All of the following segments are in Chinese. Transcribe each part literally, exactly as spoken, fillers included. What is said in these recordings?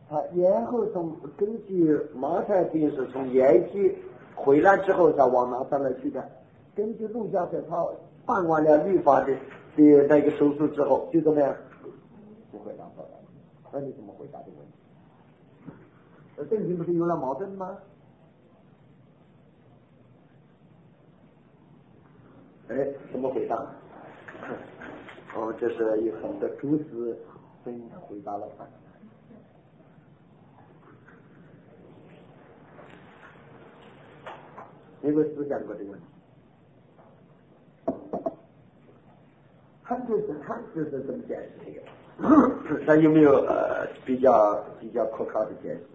他然后从根据马太福音是从埃及回来之后才往拿撒勒去的，根据路加在他办完了律法的的那个手术之后就怎么样不回拿撒勒。那你怎么回答这个问题？圣经不是有了矛盾吗？哎，怎么回答？哦，这是有很多主持分回答了他。有没有思想过这个问题？他就是他就是怎么解释这个？他有没有呃比较比较可靠的解释？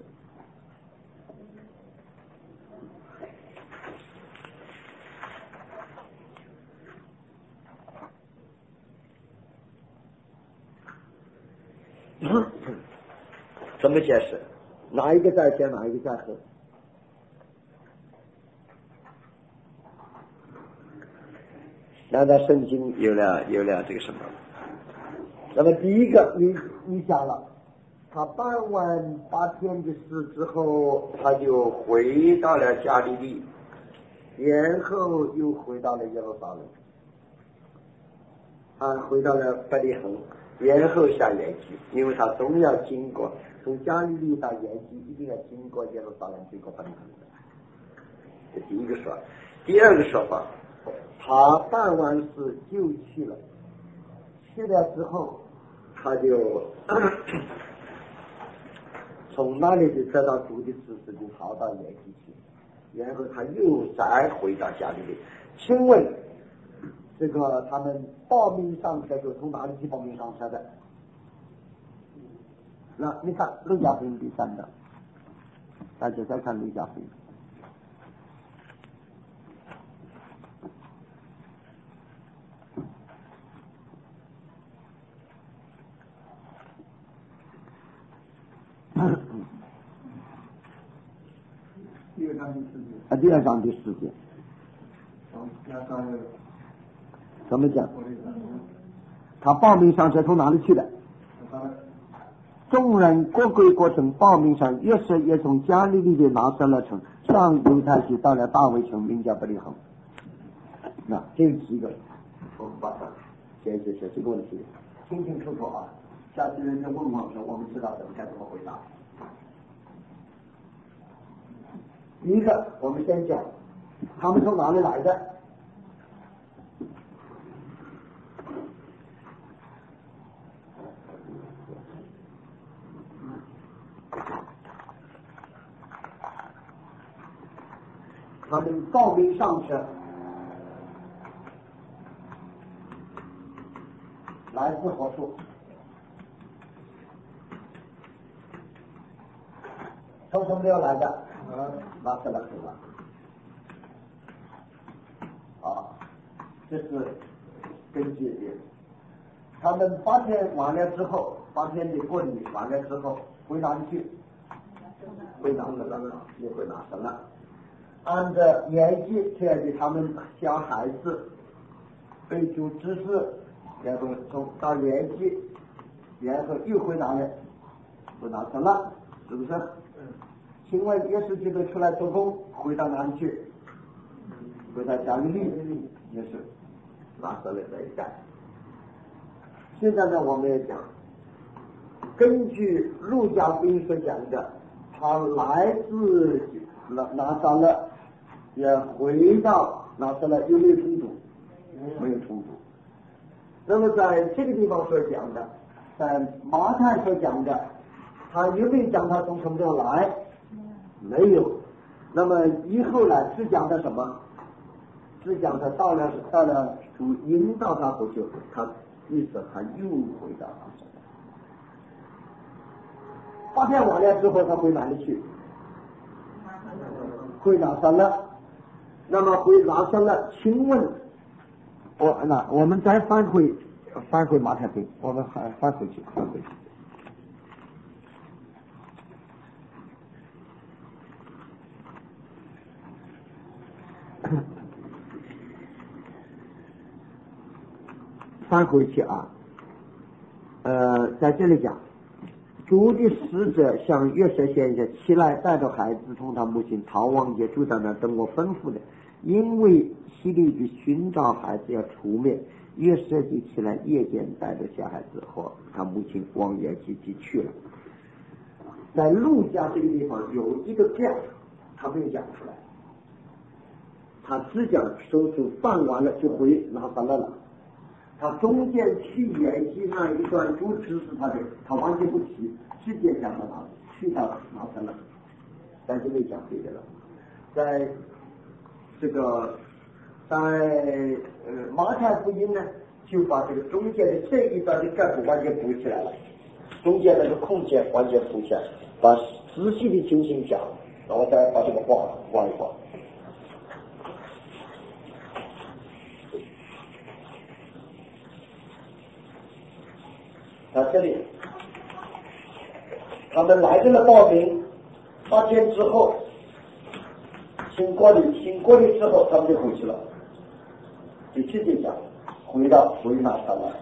怎么解释？哪一个在前，哪一个在后？难道圣经有了有了这个什么？那么第一个，你你想了，他办完八天的事之后，他就回到了加利利，然后又回到了耶路撒冷，啊，回到了伯利恒，然后下耶基，因为他总要经过从加利利到耶基，一定要经过耶路撒冷，经过伯利恒。这第一个说法。第二个说法，他办完事就去了，去了之后他就从那里就得到主的指示，就逃到耶基去，然后他又再回到加利利。请问这个他们报名上车就从哪里去报名上车的？那你看路加福音第三章，大家再看路加福音。 第二章第四节。 啊，第二章第四节。怎么讲？他报名上车从哪里去的？众人各归各城报名上，约瑟也从加利利的拿撒勒城上犹太去，到了大卫城，名叫伯利恒。那这几个我们把它解决解这个问题清清楚楚啊，下次人家问我们说，我们知道怎么该怎么回答。第一个，我们先讲他们从哪里来的。他们报名上车，来自何处？从什么地方来的？拿撒勒城了。好，这是根据的。他们八天完了之后，八天的过礼完了之后，回哪里去？回拿撒勒，也回拿撒勒。按照年纪特的，他们小孩子被主指示，然后从到年纪，然后又回哪里？回拿撒勒，是不是？嗯。请问耶稣基督出来做工，回到哪里去？回到加利利，也是拿撒勒这一带。现在呢，我们也讲，根据路加福音所讲的，他来自拿拿撒勒，也回到拿撒勒，有没有冲突？没有冲突。那么在这个地方所讲的，在马太所讲的，他有没有讲他从什么地方来？没有。那么以后呢，只讲的什么？只讲他到了到了主引导他回去，他意思他又回到拿撒勒。八天完了之后，他回哪里去？回拿撒勒。那么回拿撒勒，请问我那我们再翻回翻回马太福音，我们还翻回去翻回去。翻回去啊，呃，在这里讲， 主的使者向约瑟先生起来，带着孩子同他母亲逃往耶住在那等我吩咐的，因为希律的寻找孩子要除灭，约瑟就起来夜间带着小孩子和他母亲往耶基地去了。在路加这个地方有一个 gap， 他没有讲出来，他只讲手术办完了就回拿撒勒了。他中间去延续那一段主持是他的，他完全不提，直接讲到哪去到拿撒勒，但是没讲别的了。在这个在呃马太福音呢，就把这个中间的这一段的概括完全补起来了，中间那个空间完全补起来，把仔细的情形讲，然后再把这个画画一画。啊，这里他们来这了报名，八天之后经过了经过了之后他们就回去了，就直接讲回到回拿撒勒。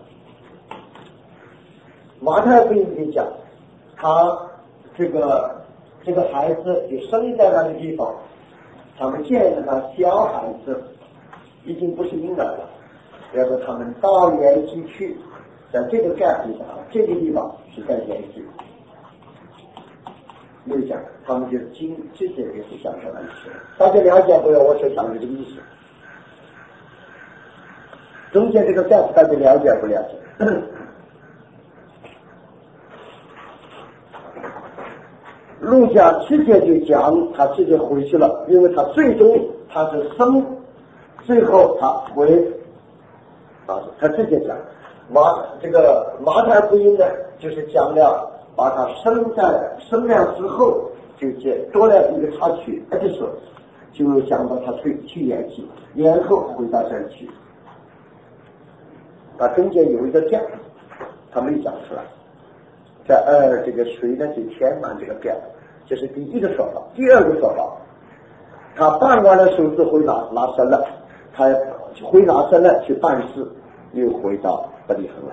马太福音里讲他这个这个孩子就生在那个地方，他们见了他小孩子已经不是婴儿了，然后他们到园区去，在这个概念上这个地方是在园区没有讲，他们就经直接就是讲出来的意思，大家了解不了我所讲的这个意思，中间这个 gap 大家了解不了解？路加直接就讲他直接回去了，因为他最终他是生，最后他回啊，他直接讲马这个马太福音呢，就是讲了把他生在生了之后就接多了一个插曲，就是就讲到他去去延期，然后回到这儿去，他中间有一个 gap， 他没讲出来。在呃这个水呢就填满这个 gap， 这是第一个说法。第二个说法，他办完了手术回拿拿撒勒，他回拿撒勒去办事，又回到伯利恒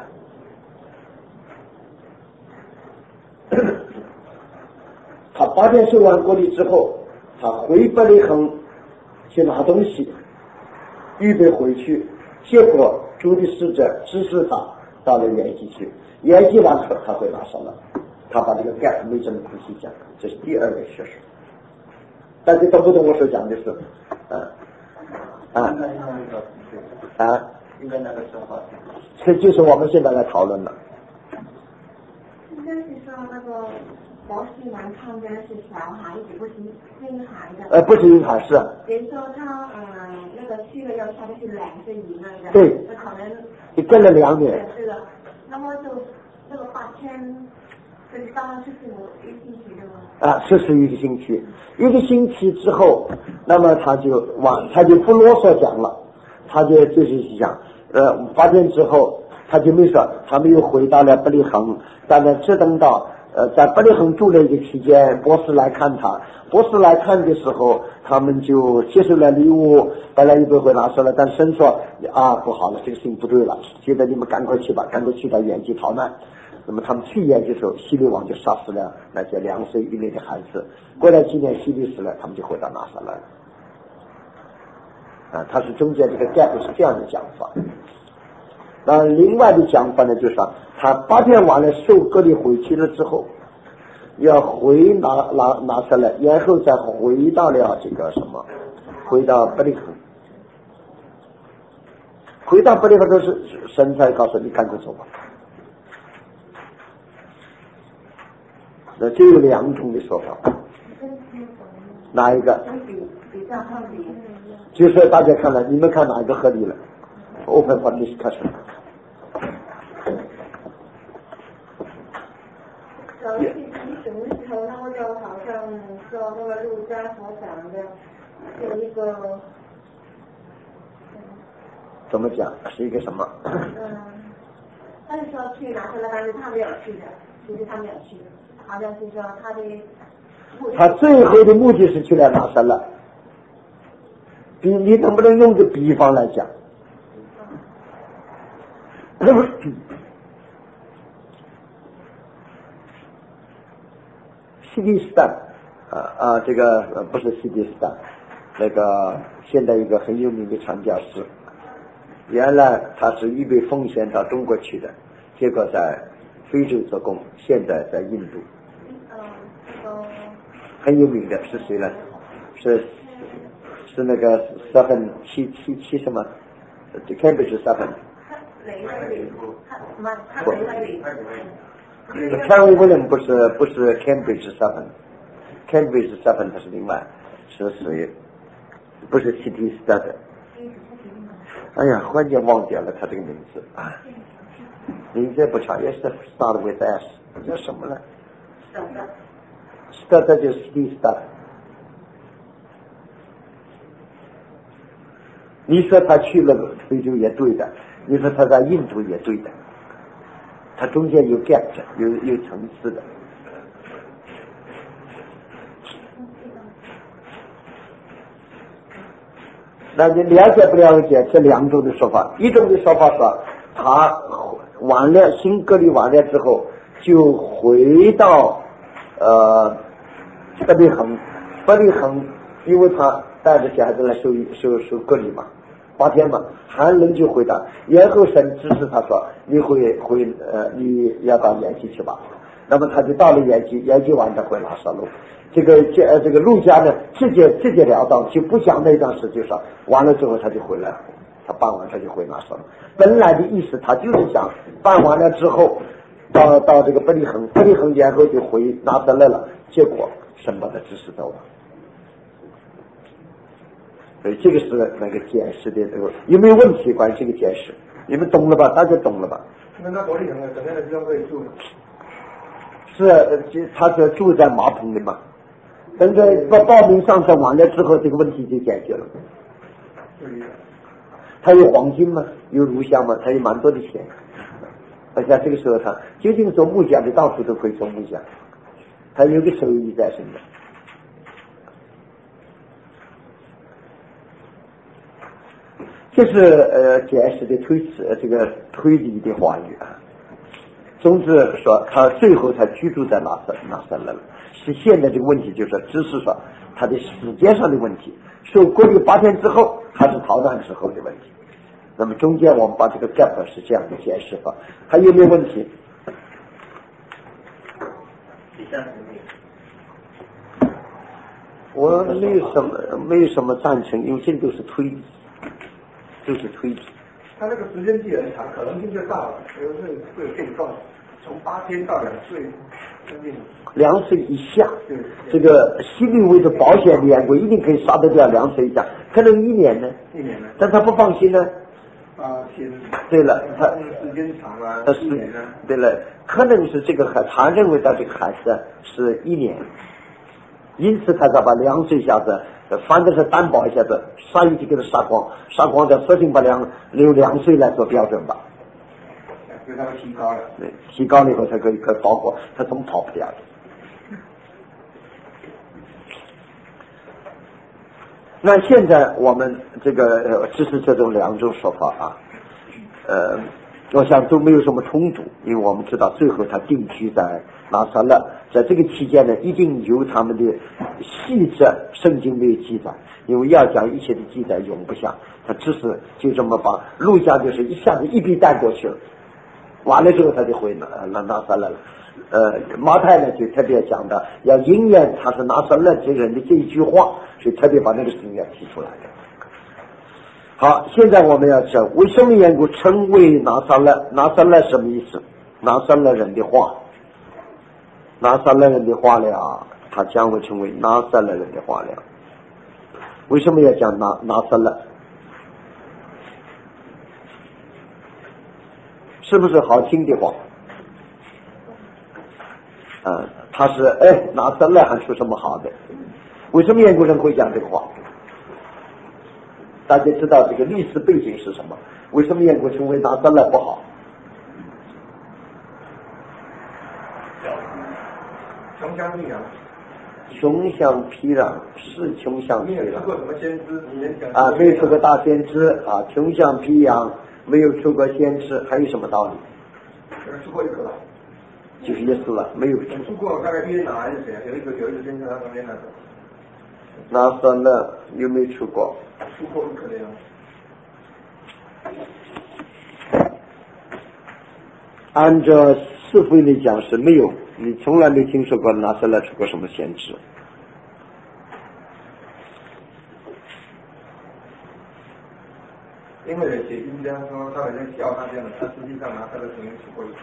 来。他八天受完隔离之后，他回伯利恒去拿东西，预备回去，结果主的使者指示他到了延吉去，延吉完后他回拿撒勒，他把这个 gap 没这么仔细讲，这是第二个学说。大家懂不懂我所讲的是？啊啊啊！应该那个说法，这就是我们现在来讨论了。 应该是说那个博士男看的是小孩子，不是婴孩的。 呃，不是婴孩，是。 比如说他嗯那个去了要差的是两岁以内的。 对。 那可能。 你跟了两年。 是的，那么就这个八天。这个当然是属于一个星期的吗？ 啊，是属于一个星期，一个星期之后，那么他就往他就不啰嗦讲了，他就就是讲，呃，八天之后他就没说，他们又回到了伯利恒，但是只等到呃在伯利恒住了一个期间，博士来看他，博士来看的时候，他们就接受了礼物，本来一会回拿说了，但神说啊不好了，这个事情不对了，现在你们赶快去吧，赶快去到原地逃难。那么他们去研究的时候，希律王就杀死了那些两岁以内的孩子。过了几年，希律死了，他们就回到拿撒勒了。啊，他是中间这个 gap 是这样的讲法。那另外的讲法呢，就是说他八天完了受隔离回去了之后，要回拿拿拿撒勒，然后再回到了这个什么，回到伯利恒。回到伯利恒都是神才告诉你赶快走吧。那这有两种的说法，哪一个？就是大家看了，你们看哪一个合理了 ？Open for discussion。 早期什么时候，那么就好像说那个路加所讲的有一个， 怎么讲？是一个什么？ 嗯，他是说去拿撒勒，但是他没有去的，其实他没有去的。好像是说他的， 他最后的目的是去了拿撒勒。比你能不能用个比方来讲？ 西迪斯坦，啊啊，这个呃不是西迪斯坦，那个现在一个很有名的传教士，原来他是预备奉献到中国去的，结果在非洲做工，现在在印度。很有名的是谁呢？是是那个 seven 七七七什么 ？Cambridge seven。不 ，Carry William 不是不是 Cambridge seven，Cambridge seven 它是另外是谁？不是 City Stud。哎呀，忽然间忘掉了他这个名字啊，名字也不长，也是 start with S， 叫什么呢？Stud 就是 City Stud。你说他去了非洲也对的，你说他在印度也对的，他中间有 gap 的，有有层次的。那你了解不了解这两种的说法？一种的说法说，他完了新隔离完了之后，就回到呃伯利恒，伯利恒，因为他带着小孩子来受受受隔离嘛。八天嘛，寒冷就回答，然后神指示他说：“你回回呃，你要到延吉去吧。”那么他就到了延吉，延吉完他回拉萨路。这个这呃这个陆家呢，直接直截了当就不讲那档事，就说完了之后他就回来了，他办完他就回拉萨路。本来的意思他就是想办完了之后，到到这个伯利恒，伯利恒然后就回拿撒勒了，结果神把他指示走了。所以这个是那个解释的这个有没有问题？关于这个解释，你们懂了吧？大家懂了吧？ 那他伯利恒怎么样的地方可以住呢？ 是，他是住在马棚里嘛。等着报报名上车完了之后，这个问题就解决了。他有黄金嘛，有乳香嘛，他有蛮多的钱。而且这个时候他究竟做木匠的，到处都可以做木匠，他有个收益在身的。这是呃解释的推辞这个推理的话语啊。总之说，他最后才居住在哪山哪山了。是现在这个问题，就是只是说他的时间上的问题，受隔离八天之后还是逃难之后的问题。那么中间我们把这个 gap 是这样的解释法，还有没有问题？我没有什么没有什么赞成，因为这都是推理。就是推理， 他那个时间既很长，可能性就大了，有时会有变动，从八天到两岁， 两岁以下，这个西律为的保险的缘故，一定可以杀得掉两岁以下，可能一年呢， 一年呢， 但他不放心呢。 八天。 对了，他时间长啊， 他是对了，可能是这个孩，他认为他这个孩子是一年，因此他才把两岁下子。反正是担保一下子，杀一就给他杀光，杀光再索性把两留两岁来做标准吧。 给他提高了， 对，提高了以后才可以可以包括，他总跑不掉的。那现在我们这个支持这种两种说法啊，呃，我想都没有什么冲突，因为我们知道最后他定居在拿撒勒，在这个期间呢，一定有他们的细则，圣经没有记载，因为要讲一切的记载容不下，他只是就这么把路加就是一下子一笔带过去了，完了之后他就回拿拿拿撒勒了。呃，马太呢就特别讲的要应验他是拿撒勒这人的这一句话，所以特别把那个经验提出来的。好，现在我们要知道为什么缘故称为拿撒勒？拿撒勒什么意思？拿撒勒人的话，拿撒勒人的话了，他将会成为拿撒勒人的话了。为什么要讲拿拿撒勒？是不是好听的话？啊，他是哎拿撒勒还说什么好的？为什么英国人会讲这个话？大家知道这个历史背景是什么？为什么英国称为拿撒勒不好？ 穷乡僻壤， 穷乡僻壤是穷乡僻壤。 没有出过什么先知， 啊，没有出过大先知啊，穷乡僻壤没有出过先知，还有什么道理？ 出过一个。 就是也死了，没有。 出过大概约拿还是谁？有一个有一个先生，他旁边那个。 那算了，有没有出过？ 出过很可怜哦。 按照师傅来讲是没有，你从来没听说过拿撒勒出过什么先知。 因为写经家说他好像笑他这样的，他实际上拿撒勒曾经出过一次。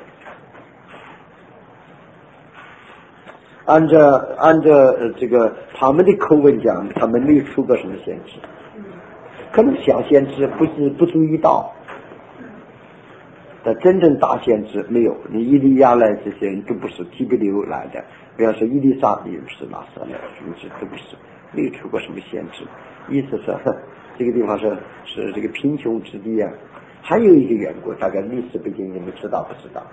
按照按照呃这个他们的口吻讲，他们没有出过什么先知，可能小先知不是不注意到。但真正大先知没有，你伊利亚来这些人都不是提比流来的，比方说伊丽莎也不是拿撒勒，什么都不是，没有出过什么先知。意思是这个地方是是这个贫穷之地啊。还有一个缘故，大概历史背景你们知道不知道？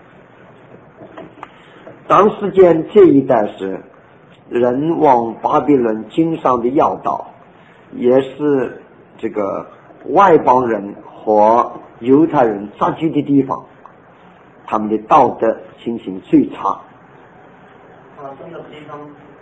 当时间这一带是人往巴比伦经商的要道，也是这个外邦人和犹太人杂居的地方，他们的道德情形最差。 啊，这个地方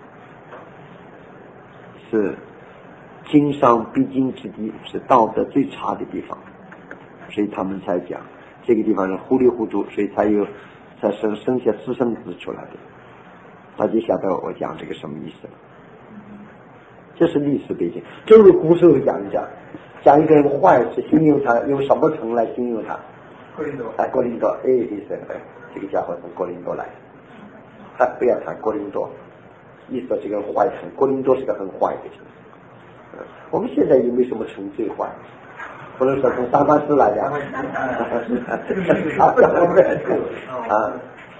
是经商必经之地，是道德最差的地方，所以他们才讲这个地方是糊里糊涂，所以才有才生生下私生子出来的。大家晓得我讲这个什么意思了？这是历史背景。正如古时候讲一讲，讲一个人坏事，形容他用什么城来形容他？ 哥林多。 哎，哥林多，哎，意思哎，这个家伙从哥林多来的。哎，不要谈哥林多，意思这个坏城，哥林多是个很坏的城。嗯，我们现在也没什么城最坏，不能说从三藩市来的。啊，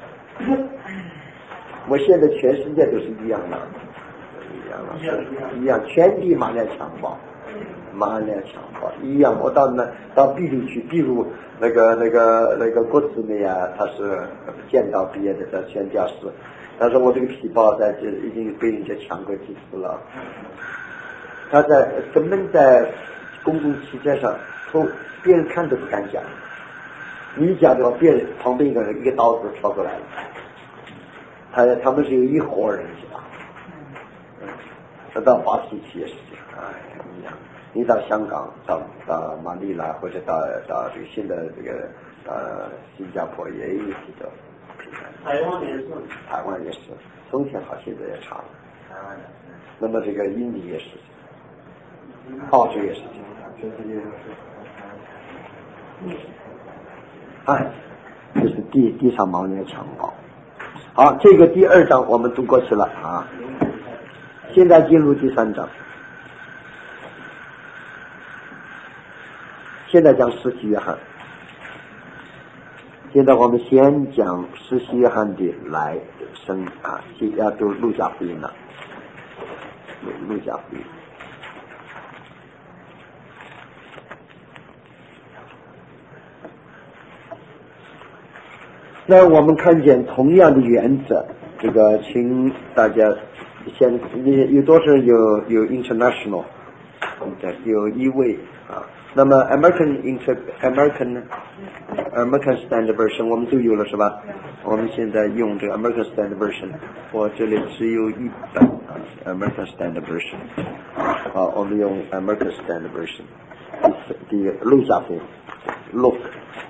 我现在全世界都是一样的。一样了，一样，全地马来强暴，马来强暴一样。我到那到秘鲁去，秘鲁那个那个那个国子内啊，他是剑道毕业的，在宣教师。他说我这个皮包在这已经被人家抢过几次了。他在根本在公共汽车上，从别人看都不敢讲。你讲的话，别人旁边一个人一个刀子戳过来了。他他们是有一伙人去打。这到巴西去也是这样，哎，一样。你到香港、到到马尼拉或者到到这个新的这个呃新加坡也有几个平台。 台湾也是， 台湾也是，冬天好，现在也差了。 台湾也是。 那么这个印尼也是，澳洲也是这样，全世界都是。哎，这是地地上盲人强暴。好，这个第二章我们读过去了啊。现在进入第三章，现在讲施洗约翰。现在我们先讲施洗约翰的来生啊，要读路加福音了，路路加福音。那我们看见同样的原则，这个请大家先，有多少有有 international， 有一位啊。那么 American inter American American Standard Version 我们都有了是吧？我们现在用这个 American Standard Version， 我这里只有一本啊 American Standard Version。好，我们用 American Standard Version， 第第路加福音 Luke。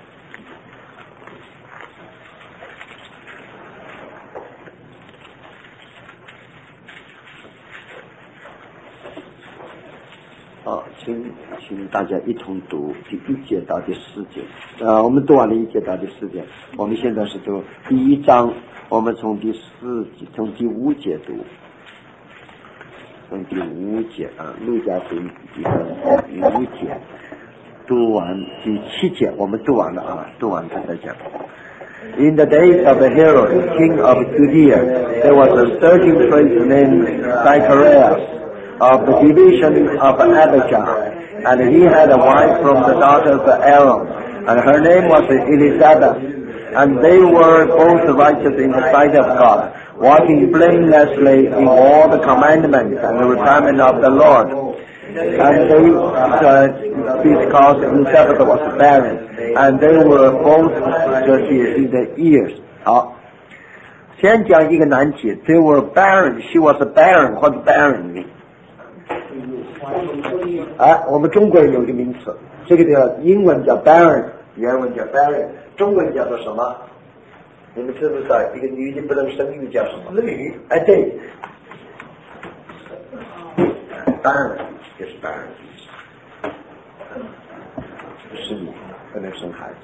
啊，请请大家一同读第一节到第四节。呃，我们读完了一节到第四节，我们现在是读第一章，我们从第四节从第五节读，从第五节啊，路加福音第五节读完第七节，我们读完了啊，读完了再讲。In the days of Herod, king of Judea, there was a certain priest named Zacharias, of the division of Abijah, and he had a wife from the daughters of Aaron, and her name was Elizabeth, and they were both righteous in the sight of God, walking blamelessly in all the commandments and the requirements of the Lord. And they, uh, because Elizabeth was barren, and they were both thirty in the years. 好， 先讲一个难题 ，They were barren, she was barren， 或者 barren。哎，我们中国人有一个名词，这个叫英文叫 barren， 原文叫 barren， 中文叫做什么？你们知不知道？一个女的不能生育叫什么？子女。哎，对 ，barren 就是 barren， 是你不能生孩子。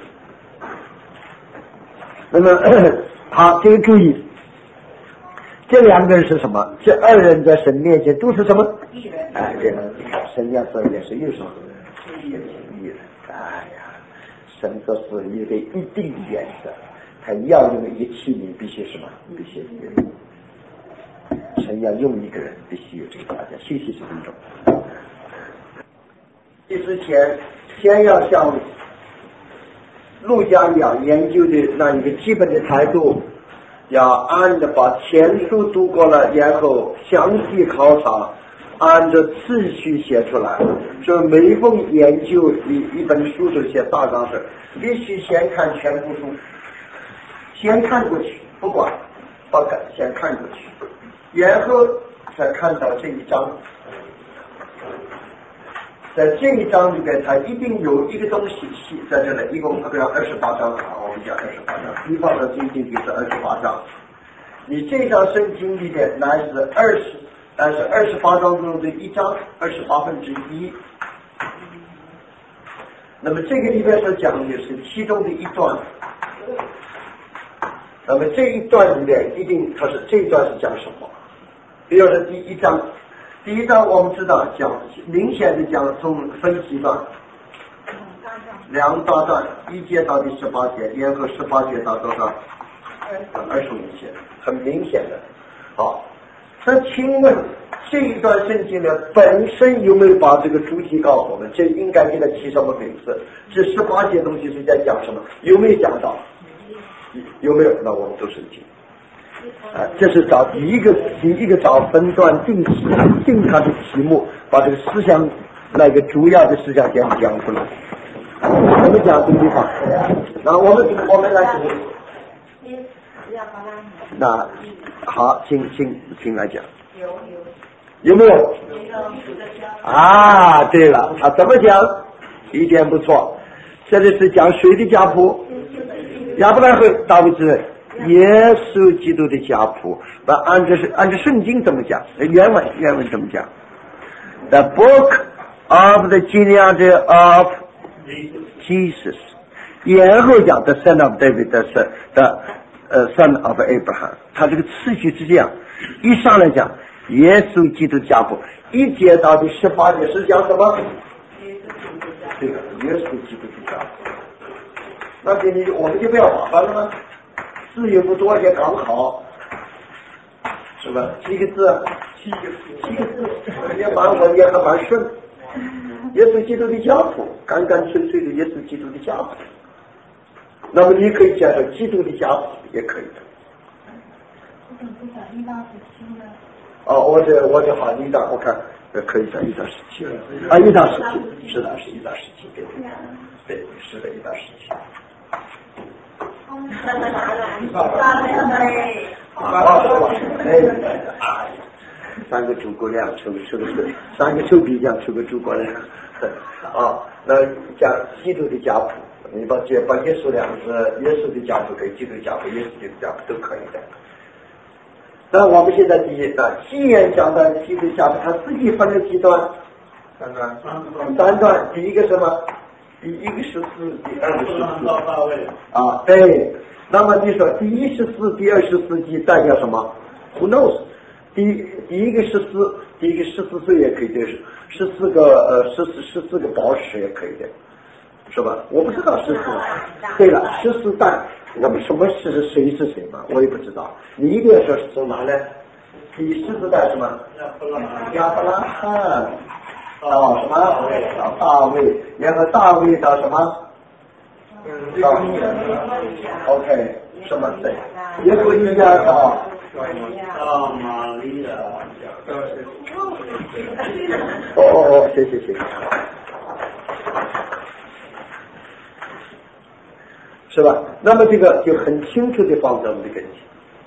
那么好，这个注意，这两个人是什么？这二人在神面前都是什么？艺人。哎，对了，神要说也是又是艺人，艺人。哎呀，神做事有个一定原则，他要用一个器皿，必须什么？必须一个人。神要用一个人，必须有这个条件。信息是分钟。这之前，先要向陆家两研究的那一个基本的态度，要按着把前书读过了，然后详细考察，按照次序写出来。所以每逢研究一一本书都写大纲是，必须先看全部书，先看过去，不管不看，先看过去，然后才看到这一章。在这一章里边，它一定有一个东西系在这里，一共这样二十八章啊，我们讲二十八章，一方的经经就是二十八章。你这张圣经里边乃是二十，但是二十八章中的一章，二十八分之一。那么这个里边所讲的是其中的一段。那么这一段里面一定它是这一段是讲什么？比如说第一章。第一章我们知道讲明显的讲从分析段，两大段，一节到第十八节，然后十八节到多少？二十五节，很明显的。好，那请问这一段圣经呢本身有没有把这个主题告诉我们？这应该给它起什么名字？这十八节东西是在讲什么？有没有讲到？有没有？那我们读圣经。啊，这是找第一个，第一个找分段定题，定它的题目，把这个思想那个主要的思想先讲出来。我们讲这个地方，那我们我们来读。那好，请请请来讲。有有有没有？啊，对了，他怎么讲？一点不错。这里是讲谁的家谱？亚伯拉罕、大卫之人。耶稣基督的家谱，不按照是按照圣经怎么讲？原文原文怎么讲 ？The book of the genealogy of Jesus， 然后讲 the son of David， the son the 呃 son of Abraham， 他这个次序是这样，一上来讲耶稣基督家谱，一节到第十八节是讲什么？对了，耶稣基督的家谱。那给你我们就不要麻烦了吗？字也不多，也刚好，是吧？几个字？七个字，七个字，也蛮稳，也还蛮顺。耶稣基督的家谱，干干脆脆的耶稣基督的家谱。那么你可以讲说基督的家谱也可以的。哦，我这我这好一到我看可以讲一到十七了啊，一到十七，是的，是一到十七，对对对，是的，一到十七。三个诸葛亮出出个三个臭皮匠出个诸葛亮啊，那讲基督的家谱，你把这把耶稣两个字，耶稣的家谱跟基督家谱、耶稣的家谱都可以的。那我们现在第一段，既然讲到基督家谱，他自己分了几段？三段，三段。第一个什么？第一个十四，第二个十四。啊，对。那么你说第一十四、第二十四节代表什么 ？Who knows？ 第第一个十四，第一个十四岁也可以的，十四个呃十四十四个宝石也可以的，是吧？我不知道十四。对了，十四代，那么什么是谁是谁嘛？我也不知道。你一定要说是从哪呢？第十四代什么？亚伯拉罕。到什么？到大卫，然后大卫到什么？到 OK， 什么谁？耶稣一家到到玛利亚。哦哦哦，谢谢谢谢。是吧？那么这个就很清楚的放在我们的跟前。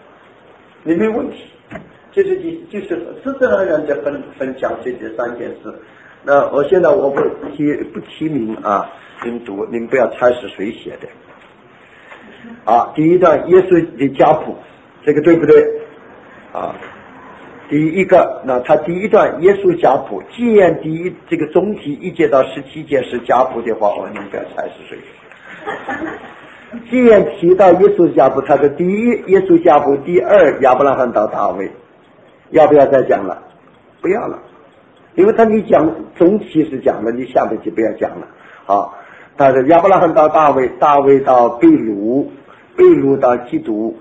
你没问题。就是就是自自然然的分分享这这三件事。那我现在我不提不提名啊，你们读，你们不要猜是谁写的。啊，第一段耶稣的家谱，这个对不对？啊，第一个，那他第一段耶稣家谱，既然第一这个总体一节到十七节是家谱的话，我你们不要猜是谁。既然提到耶稣家谱，他的第一耶稣家谱，第二亚伯拉罕到大卫，要不要再讲了？不要了，因为他你讲总体是讲了，你下面就不要讲了。好，他是亚伯拉罕到大卫，大卫到被掳，被掳到基督，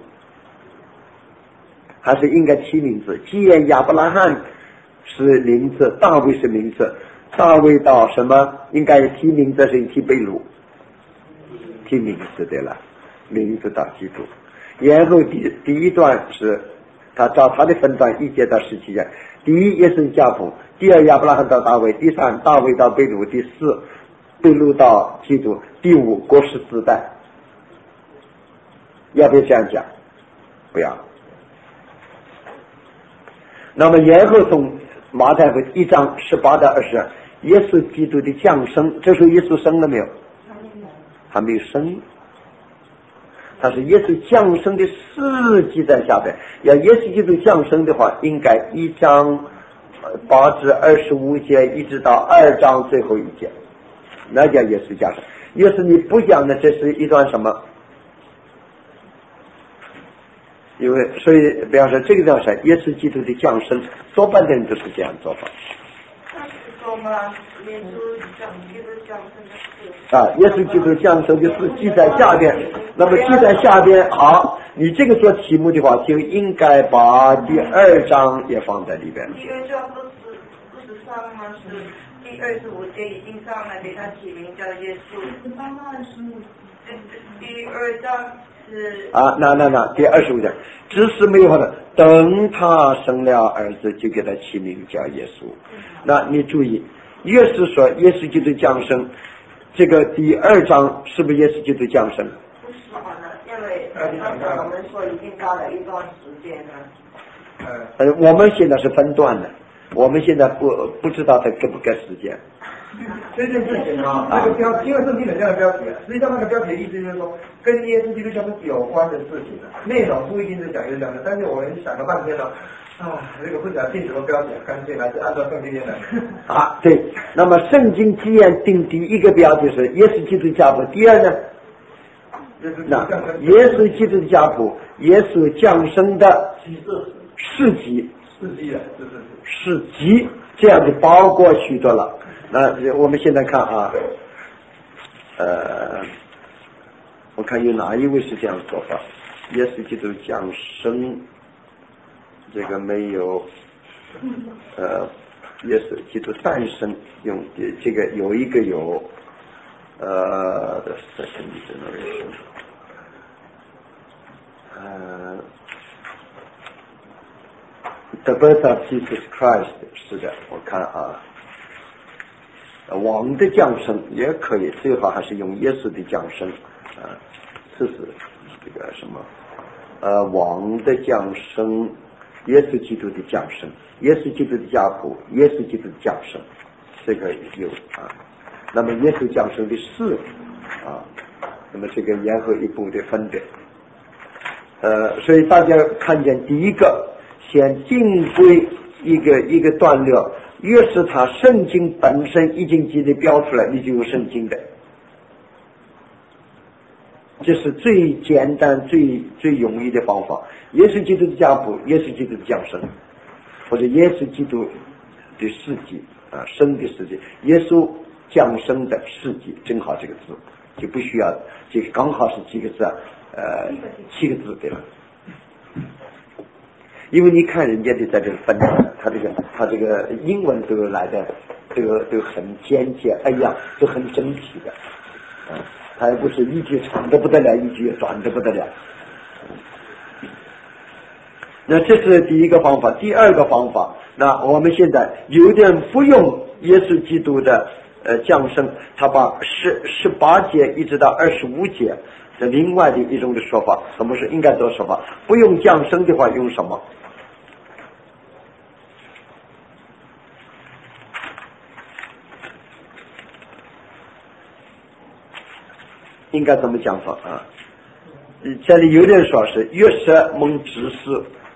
还是应该提名字。既然亚伯拉罕是名字，大卫是名字，大卫到什么应该提名字是提被掳，提名字的了，名字到基督。然后第第一段是他照他的分段一节到十七节，第一耶稣家谱，第二亚伯拉罕到大卫，第三大卫到被掳，第四被掳到基督，第五国十四代。要不要这样讲？不要。那么然后从马太福音一章十八到二十，耶稣基督的降生，这时候耶稣生了没有？还没有生。但是耶稣降生的事记在下边。要耶稣基督降生的话，应该一章八至二十五节，一直到二章最后一节，那叫耶稣降生。要是你不讲的，这是一段什么？因为所以比方说这个叫啥？耶稣基督的降生，多半的人都是这样做法。 那是说吗？耶稣降基督降生的事啊，耶稣基督降生的事记在下边。那么记在下边，好，你这个做题目的话，就应该把第二章也放在里边。 第二章不是不是上吗？是第二十五节已经上来，给他起名叫耶稣。十八到二十五。第二章。 啊，那那那第二十五节，只是没有的，等他生了儿子，就给他起名叫耶稣。那你注意，越是说耶稣基督降生，这个第二章是不是耶稣基督降生？ 不是呢，因为刚才我们说已经到了一段时间了。 呃，我们现在是分段的，我们现在不不知道它隔不隔时间。 这件事情啊，那个标，因为圣经有这样的标题，实际上那个标题的意思就是说，跟耶稣基督降生有关的事情，内容不一定是讲耶稣降生，但是我们想了半天了，啊，这个不想定什么标题，干脆还是按照圣经来。 啊，对。那么圣经既然定第一个标题是耶稣基督家谱，第二呢？那耶稣基督的家谱，耶稣降生的事迹， 事迹的， 事迹这样的包括许多了。那我们现在看啊，呃，我看有哪一位是这样做法？耶稣基督降生，这个没有，呃，耶稣基督诞生用的这个有一个有，呃的 second generation， 呃 ，the birth of Jesus Christ 是的，我看啊。王的降生也可以，最好还是用耶稣的降生啊，这是这个什么呃王的降生，耶稣基督的降生，耶稣基督的家谱，耶稣基督的降生，这个有啊。那么耶稣降生的事啊，那么这个然后一步的分别，呃，所以大家看见第一个先定规一个一个段落。越是他圣经本身已经记得标出来，你就有圣经的，这是最简单最最容易的方法。耶稣基督的家谱，耶稣基督的降生，或者耶稣基督的事迹啊，生的事迹，耶稣降生的事迹，正好这个字就不需要，这个刚好是几个字啊，呃，七个字对了。因为你看人家的在这个分，他这个他这个英文都来的，这个都很简洁，哎呀，都很整体的，啊，他也不是一句长的不得了，一句短的不得了。那这是第一个方法，第二个方法，那我们现在有点不用耶稣基督的呃降生，他把十十八节一直到二十五节， 这另外的一种的说法，什么是应该做说法？不用降生的话，用什么？应该怎么讲法啊？这里有人说是月色蒙知识，